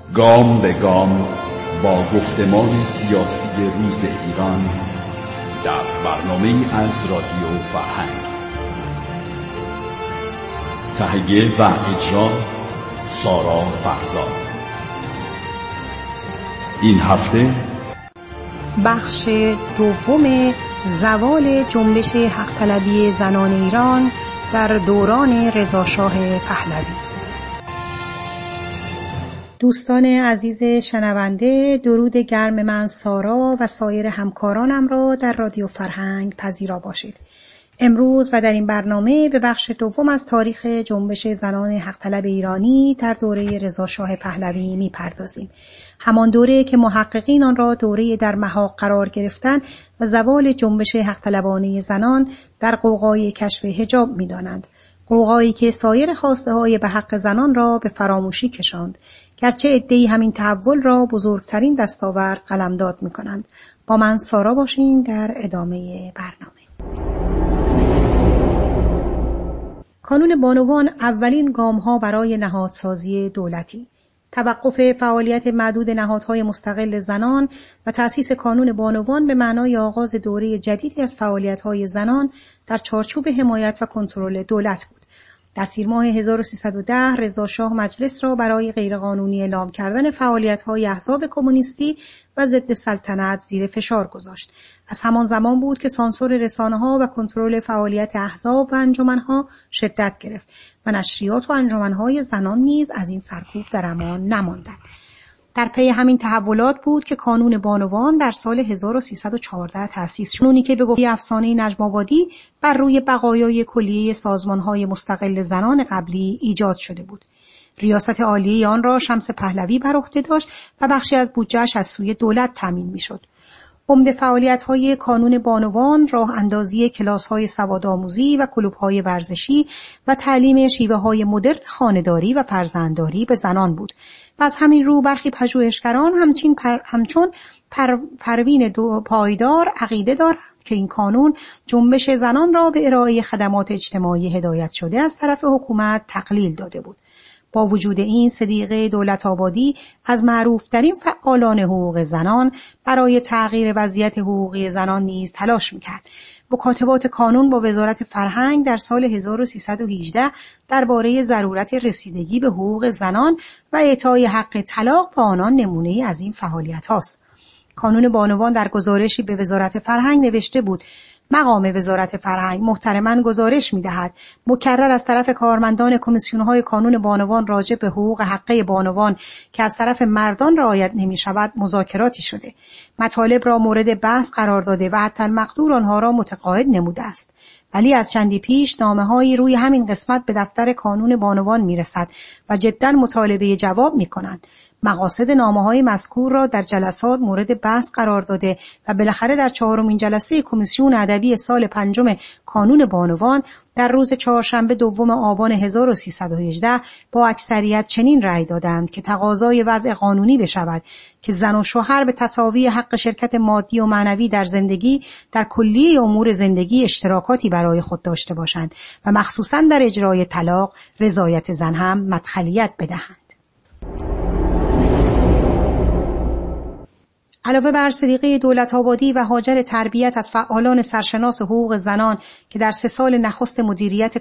گام به گام با گفتمان سیاسی روز ایران در برنامه از رادیو فرهنگ. تهیه و اجرا سارا فرزاد. این هفته بخش دوم زوال جنبش حق طلبی زنان ایران در دوران رضاشاه پهلوی. دوستان عزیز شنونده، درود گرم من سارا و سایر همکارانم را در رادیو فرهنگ پذیرا باشید. امروز و در این برنامه به بخش دوم از تاریخ جنبش زنان حق طلب ایرانی در دوره رضاشاه پهلوی می‌پردازیم. همان دوره که محققین آن را دوره در محاق قرار گرفتن و زوال جنبش حق طلبانه زنان در غوغای کشف حجاب می‌دانند. غوغایی که سایر خواسته‌های به حق زنان را به فراموشی کشاند، گرچه عده‌ای همین تحول را بزرگترین دستاورد قلمداد می‌کنند. با من سارا باشین در ادامه برنامه. کانون بانوان اولین گام‌ها برای نهادسازی دولتی، توقف فعالیت معدود نهادهای مستقل زنان و تأسیس کانون بانوان به معنای آغاز دوره جدیدی از فعالیت‌های زنان در چارچوب حمایت و کنترل دولت بود. در تیر ماه 1310 رضاشاه مجلس را برای غیرقانونی اعلام کردن فعالیت‌های احزاب کمونیستی و ضد سلطنت زیر فشار گذاشت. از همان زمان بود که سانسور رسانه‌ها و کنترل فعالیت احزاب و انجمن‌ها شدت گرفت و نشریات و انجمن‌های زنان نیز از این سرکوب در امان نماندند. در پی همین تحولات بود که کانون بانوان در سال 1314 تأسیس شد، کانونی که به گفته افسانه نجم آبادی بر روی بقایای کلیه سازمان‌های مستقل زنان قبلی ایجاد شده بود. ریاست عالیه آن را شمس پهلوی بر عهده داشت و بخشی از بودجه‌اش از سوی دولت تامین می‌شد. عمده فعالیت‌های کانون بانوان راه اندازی کلاس‌های سوادآموزی و کلوب‌های ورزشی و تعلیم شیوه‌های مدرن خانه‌داری و فرزندداری به زنان بود. و از همین رو برخی پژوهشگران همچون پروین پایدار عقیده دارند که این کانون جنبش زنان را به ارائه خدمات اجتماعی هدایت شده از طرف حکومت تقلیل داده بود. با وجود این، صدیقه دولت‌آبادی از معروف‌ترین فعالان حقوق زنان برای تغییر وضعیت حقوقی زنان نیز تلاش می‌کرد. مکاتبات کانون با وزارت فرهنگ در سال 1318 درباره ضرورت رسیدگی به حقوق زنان و اعطای حق طلاق به آنان نمونه‌ای از این فعالیت‌هاست. کانون بانوان در گزارشی به وزارت فرهنگ نوشته بود: مقام وزارت فرهنگ محترماً گزارش می‌دهد مکرر از طرف کارمندان کمیسیون‌های کانون بانوان راجع به حقوق حقه بانوان که از طرف مردان رعایت نمی‌شود مذاکراتی شده. مطالب را مورد بحث قرار داده و حتی المقدور آنها را متقاعد نموده است. ولی از چندی پیش نامه‌هایی روی همین قسمت به دفتر کانون بانوان می‌رسد و جداً مطالبه جواب می‌کنند. مقاصد نامه‌های مذکور را در جلسات مورد بحث قرار داده و بالاخره در 4مین جلسه کمیسیون ادبی سال 5 کانون بانوان در روز چهارشنبه 2 آبان 1318 با اکثریت چنین رأی دادند که تقاضای وضع قانونی بشود که زن و شوهر به تساوی حق شرکت مادی و معنوی در زندگی در کلیه امور زندگی اشتراکاتی برای خود داشته باشند و مخصوصاً در اجرای طلاق رضایت زن هم مدخلیت بدهند. علاوه بر صدیقه دولت‌آبادی و هاجر تربیت از فعالان سرشناس حقوق زنان که در 3 سال نخست مدیریت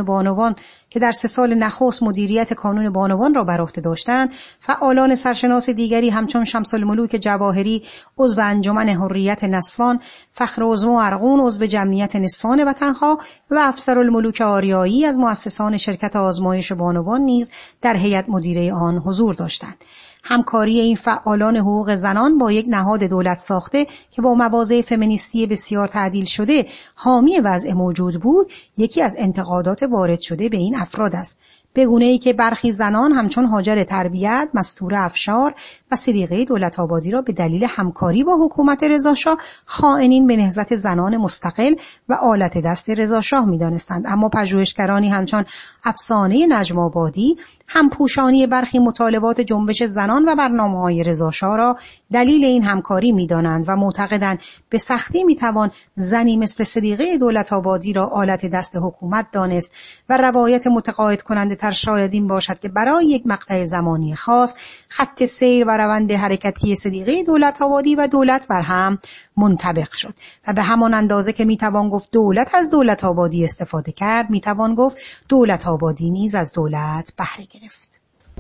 کانون بانوان را بر عهده داشتند، فعالان سرشناس دیگری همچون شمس الملوک جواهری عضو انجمن حریت نسوان، فخرعظما ارغون عضو جمعیت نسوان وطنخواه و افسرالملوک آریایی از مؤسسان شرکت آزمایش بانوان نیز در هیئت مدیره آن حضور داشتند. همکاری این فعالان حقوق زنان با یک نهاد دولت ساخته که با مواضع فمینیستی بسیار تعدیل شده حامی وضع موجود بود، یکی از انتقادات وارد شده به این افراد است. به گونه‌ای که برخی زنان همچون هاجر تربیت، مستوره افشار و صدیقه دولت‌آبادی را به دلیل همکاری با حکومت رضاشاه خائنین به نهضت زنان مستقل و آلت دست رضاشاه می‌دانستند. اما پژوهشگرانی همچون افسانه نجم آبادی همپوشانی برخی مطالبات جنبش زنان زنان و برنامه‌های رضاشاه را دلیل این همکاری می‌دانند و معتقدند به سختی می‌توان زنی مثل صدیقه دولت‌آبادی را آلت دست حکومت دانست و روایت متقاعد کننده تر شاید این باشد که برای یک مقطع زمانی خاص خط سیر و روند حرکتی صدیقه دولت‌آبادی و دولت بر هم منطبق شد و به همان اندازه که میتوان گفت دولت از دولت‌آبادی استفاده کرد، میتوان گفت دولت‌آبادی نیز از دولت بهره گرفت.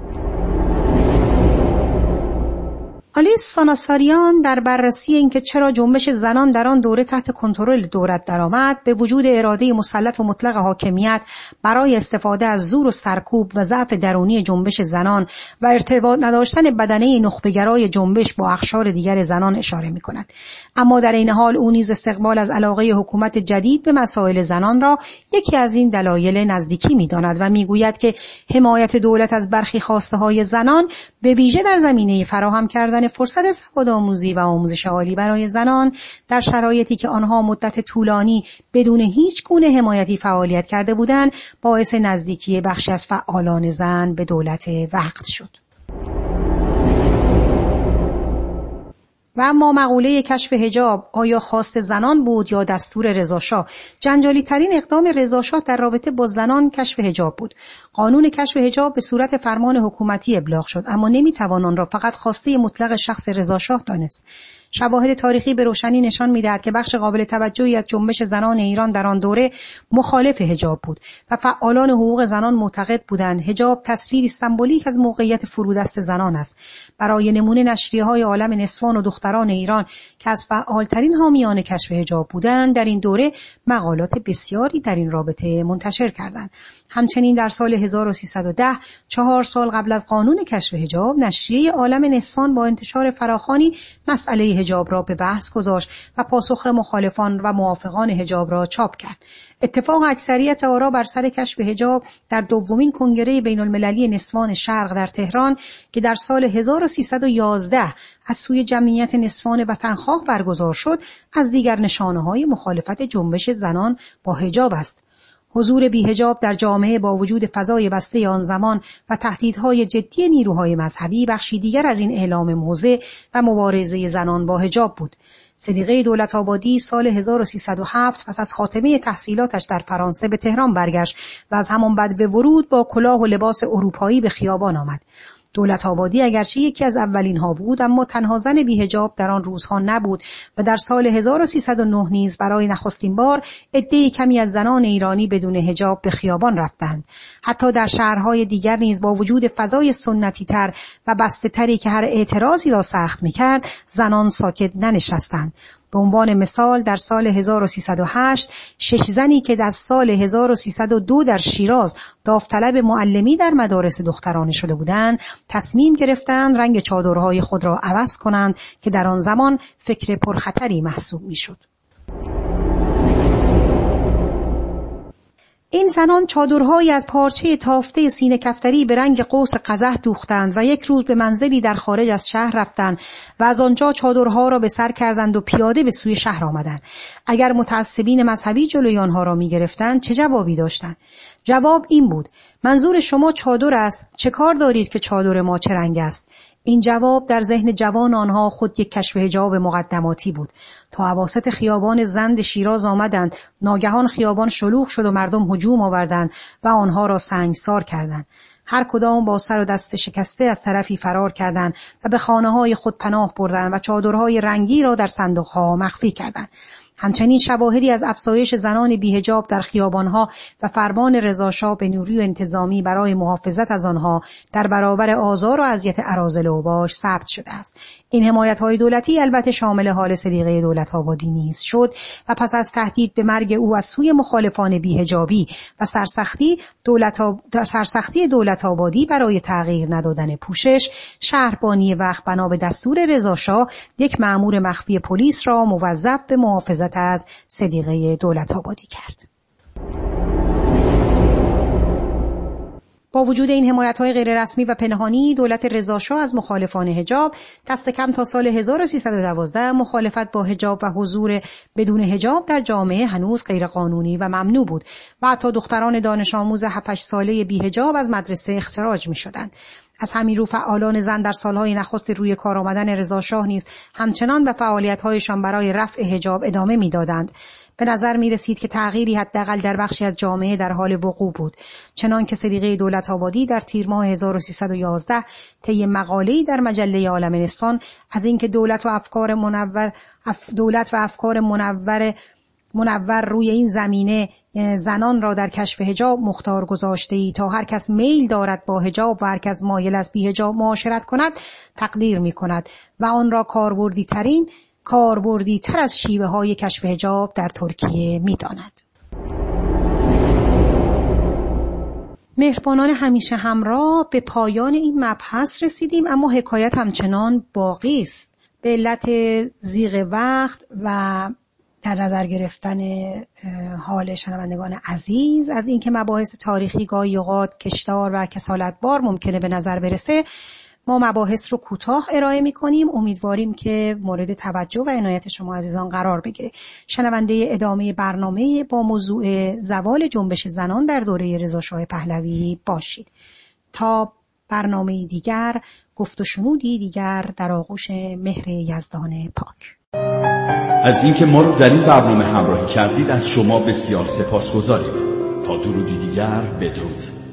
آلیس ساناساریان در بررسی اینکه چرا جنبش زنان در آن دوره تحت کنترل دولت درآمد، به وجود اراده مسلط و مطلق حاکمیت برای استفاده از زور و سرکوب و ضعف درونی جنبش زنان و ارتباط نداشتن بدنه نخبه‌گرای جنبش با اقشار دیگر زنان اشاره می‌کند. اما در این حال او نیز استقبال از علاقه حکومت جدید به مسائل زنان را یکی از این دلایل نزدیکی می‌داند و می‌گوید که حمایت دولت از برخی خواسته‌های زنان به ویژه در زمینه فراهم کردن فرصت سوادآموزی و آموزش عالی برای زنان در شرایطی که آنها مدت طولانی بدون هیچ گونه حمایتی فعالیت کرده بودند باعث نزدیکی بخشی از فعالان زن به دولت وقت شد. و اما مقوله کشف حجاب آیا خواست زنان بود یا دستور رضاشاه؟ جنجالی ترین اقدام رضاشاه در رابطه با زنان کشف حجاب بود. قانون کشف حجاب به صورت فرمان حکومتی ابلاغ شد، اما نمیتوان آن را فقط خواسته مطلق شخص رضاشاه دانست. شواهد تاریخی به روشنی نشان می‌دهد که بخش قابل توجهی از جنبش زنان ایران در آن دوره مخالف حجاب بود و فعالان حقوق زنان معتقد بودند حجاب تصویری سمبولیک از موقعیت فرودست زنان است. برای نمونه نشریه‌های عالم نسوان و دختران ایران که از فعالترین حامیان کشف حجاب بودند در این دوره مقالات بسیاری در این رابطه منتشر کردند. همچنین در سال 1310 4 سال قبل از قانون کشف حجاب نشریه عالم نسوان با انتشار فراخوانی مسئله حجاب را به بحث گذاشت و پاسخ مخالفان و موافقان حجاب را چاپ کرد. اتفاق اکثریت آرا بر سر کشف حجاب در دومین کنگره بین المللی نسوان شرق در تهران که در سال 1311 از سوی جمعیت نسوان وطنخواه برگزار شد از دیگر نشانه‌های مخالفت جنبش زنان با حجاب است. حضور بی‌حجاب در جامعه با وجود فضای بسته آن زمان و تهدیدهای جدی نیروهای مذهبی بخشی دیگر از این اعلام موضع و مبارزه زنان با حجاب بود. صدیقه دولت‌آبادی سال 1307 پس از خاتمه تحصیلاتش در فرانسه به تهران برگشت و از همان بعد به ورود با کلاه و لباس اروپایی به خیابان آمد. دولت‌آبادی اگرچه یکی از اولین ها بود اما تنها زن بی‌حجاب در آن روزها نبود و در سال 1309 نیز برای نخستین بار عده‌ای کمی از زنان ایرانی بدون حجاب به خیابان رفتند. حتی در شهرهای دیگر نیز با وجود فضای سنتی تر و بسته تری که هر اعتراضی را سخت می‌کرد زنان ساکت ننشستند. به عنوان مثال در سال 1308 6 زنی که در سال 1302 در شیراز داوطلب معلمی در مدارس دخترانه شده بودند تصمیم گرفتند رنگ چادرهای خود را عوض کنند که در آن زمان فکر پرخطری محسوب می‌شد. این زنان چادرهایی از پارچه تافته سینه کفتری به رنگ قوس قزح دوختند و یک روز به منزلی در خارج از شهر رفتند و از آنجا چادرها را به سر کردند و پیاده به سوی شهر آمدند. اگر متعصبین مذهبی جلوی آنها را می‌گرفتند چه جوابی داشتند؟ جواب این بود: منظور شما چادر است، چه کار دارید که چادر ما چه رنگ است؟ این جواب در ذهن جوان آنها خود یک کشف حجاب مقدماتی بود. تا اواسط خیابان زند شیراز آمدند، ناگهان خیابان شلوغ شد و مردم هجوم آوردند و آنها را سنگسار کردند. هر کدام با سر و دست شکسته از طرفی فرار کردند و به خانه‌های خود پناه بردند و چادرهای رنگی را در صندوق‌ها مخفی کردند. همچنین شواهدی از افزایش زنان بی‌حجاب در خیابان‌ها و فرمان رضاشاه به نیروی انتظامی برای محافظت از آنها در برابر آزار و اذیت اراذل اوباش ثبت شده است. این حمایت‌های دولتی البته شامل حال صدیقه دولت‌آبادی نیز شد و پس از تهدید به مرگ او از سوی مخالفان بی‌حجابی و سرسختی دولت‌آبادی برای تغییر ندادن پوشش، شهربانی وقت بنا به دستور رضاشاه یک مأمور مخفی پلیس را موظف به محافظت از صدیقه دولت‌آبادی کرد. با وجود این حمایت‌های غیررسمی و پنهانی، دولت رضاشاه از مخالفان حجاب دست کم تا سال 1312 مخالفت با حجاب و حضور بدون حجاب در جامعه هنوز غیرقانونی و ممنوع بود و حتی دختران دانش آموز 7-8 ساله بی حجاب از مدرسه اخراج می‌شدند. از همین رو فعالان زن در سالهای نخست روی کار آمدن رضاشاه نیز همچنان به فعالیت‌هایشان برای رفع حجاب ادامه می‌دادند. به نظر می رسید که تغییری حداقل در بخشی از جامعه در حال وقوع بود. چنان که صدیقه دولت‌آبادی در تیر ماه 1311 طی مقاله‌ای در مجله عالم نسوان از اینکه دولت و افکار منور روی این زمینه زنان را در کشف حجاب مختار گذاشته‌ای تا هر کس میل دارد با حجاب و هر کس مایل است بی حجاب معاشرت کند تقدیر می کند و آن را کاربردی تر از شیوه های کشف حجاب در ترکیه می داند. مهربانان همیشه همراه، به پایان این مبحث رسیدیم، اما حکایت همچنان باقی است. به علت ضیق وقت و در نظر گرفتن حال شنوندگان عزیز از اینکه مباحث تاریخی گاهی اوقات کشدار و کسالتبار ممکنه به نظر برسه، ما مباحث رو کوتاه ارائه می‌کنیم. امیدواریم که مورد توجه و عنایت شما عزیزان قرار بگیره. شنونده ادامه برنامه با موضوع زوال جنبش زنان در دوره رضاشاه پهلوی باشید. تا برنامه دیگر، گفت و شنودی دیگر در آغوش مهر یزدان پاک. از اینکه ما رو در این برنامه همراهی کردید از شما بسیار سپاسگزاریم. تا درودی دیگر، بدرود.